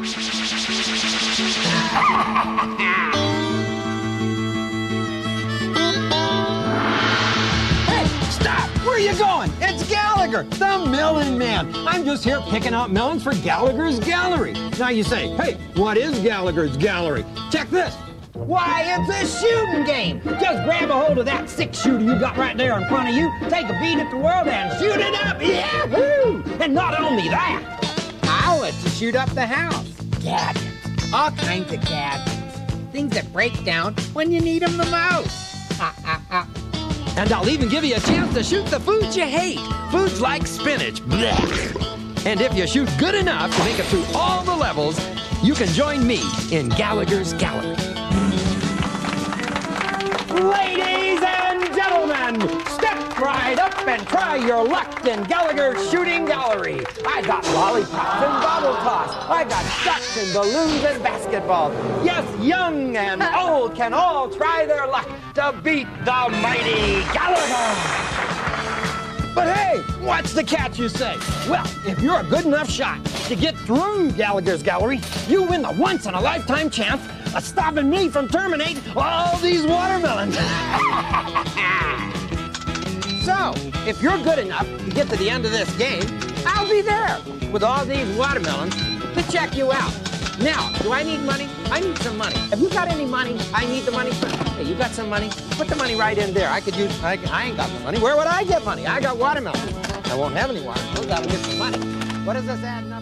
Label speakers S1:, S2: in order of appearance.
S1: Hey, stop! Where are you going? It's Gallagher, the Melon Man. I'm just here picking out melons for Gallagher's Gallery. Now you say, hey, what is Gallagher's Gallery? Check this. Why, it's a shooting game. Just grab a hold of that 6-shooter you got right there in front of you, take a beat at the world, and shoot it up. Yahoo! And not only that, I'll let you shoot up the house. Gadgets. All kinds of gadgets. Things that break down when you need them the most. And I'll even give you a chance to shoot the foods you hate. Foods like spinach. Blech. And if you shoot good enough to make it through all the levels, you can join me in Gallagher's Gallery. Ladies and gentlemen, step right up and try your luck in Gallagher's Shooting Gallery. I got lollipops and bottle toss. I got ducks and balloons and basketball. Yes, young and old can all try their luck to beat the mighty Gallagher. But hey, what's the catch, you say? Well, if you're a good enough shot to get through Gallagher's Gallery, you win the once-in-a-lifetime chance of stopping me from terminating all these watermelons. So, if you're good enough to get to the end of this game, I'll be there with all these watermelons to check you out. Now, do I need money? I need some money. Have you got any money? I need the money. Hey, you got some money? Put the money right in there. I ain't got the money. Where would I get money? I got watermelon. I won't have any watermelon. I'll get some money. What does this add?